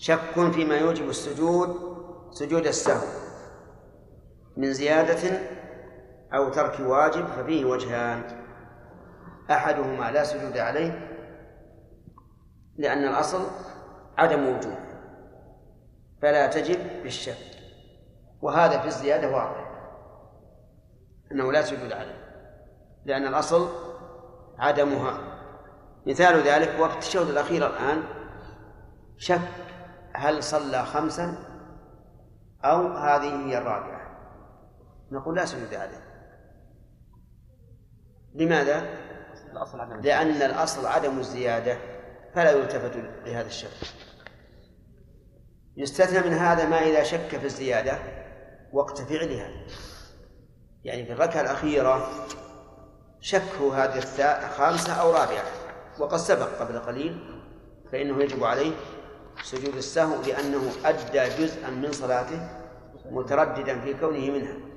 شك فيما يوجب السجود سجود السهو من زيادة أو ترك واجب ففيه وجهان: أحدهما لا سجود عليه لأن الأصل عدم وجود فلا تجب بالشك، وهذا في الزيادة واضح أنه لا سجود عليه لأن الأصل عدمها. مثال ذلك وقت التشهد الأخير الآن شك هل صلى 5 أو هذه هي الرابعة، نقول لا سجود عليه. لماذا؟ لأن الأصل عدم الزيادة فلا يلتفت لهذا الشك. يستثنى من هذا ما إذا شك في الزيادة وقت فعلها، يعني في الركعة الأخيرة شكه هذه 5 أو 4 وقد سبق قبل قليل، فإنه يجب عليه سجود السهو لأنه أدى جزءا من صلاته مترددا في كونه منها.